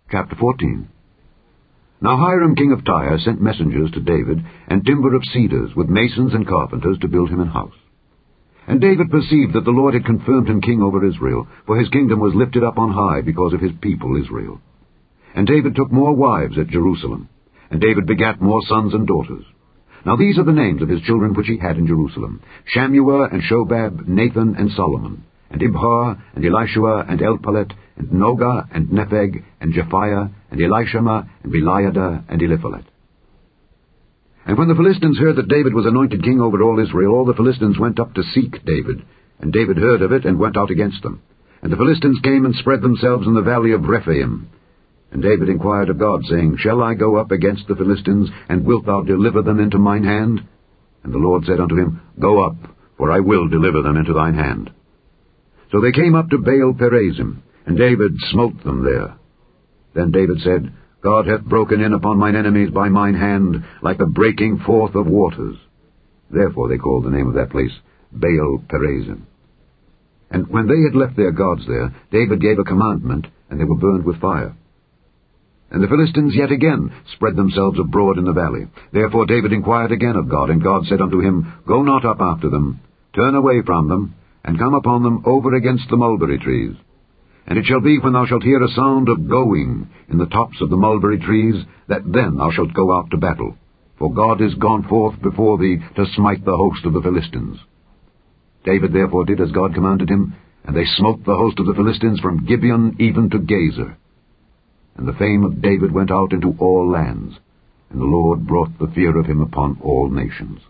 Chapter 14. Now Hiram king of Tyre sent messengers to David, and timber of cedars, with masons and carpenters, to build him an house. And David perceived that the Lord had confirmed him king over Israel, for his kingdom was lifted up on high because of his people Israel. And David took more wives at Jerusalem, and David begat more sons and daughters. Now these are the names of his children which he had in Jerusalem: Shammua, and Shobab, Nathan, and Solomon, and Ibhar, and Elishua, and Elpalet, and Noga, and Nepheg, and Japhiah, and Elishama, and Beliada, and Eliphalet. And when the Philistines heard that David was anointed king over all Israel, all the Philistines went up to seek David. And David heard of it, and went out against them. And the Philistines came and spread themselves in the valley of Rephaim. And David inquired of God, saying, Shall I go up against the Philistines, and wilt thou deliver them into mine hand? And the Lord said unto him, Go up, for I will deliver them into thine hand. So they came up to Baal-perazim, and David smote them there. Then David said, God hath broken in upon mine enemies by mine hand, like the breaking forth of waters. Therefore they called the name of that place Baal-perazim. And when they had left their gods there, David gave a commandment, and they were burned with fire. And the Philistines yet again spread themselves abroad in the valley. Therefore David inquired again of God, and God said unto him, Go not up after them, turn away from them, and come upon them over against the mulberry trees. And it shall be, when thou shalt hear a sound of going in the tops of the mulberry trees, that then thou shalt go out to battle. For God is gone forth before thee to smite the host of the Philistines. David therefore did as God commanded him, and they smote the host of the Philistines from Gibeon even to Gazer. And the fame of David went out into all lands, and the Lord brought the fear of him upon all nations.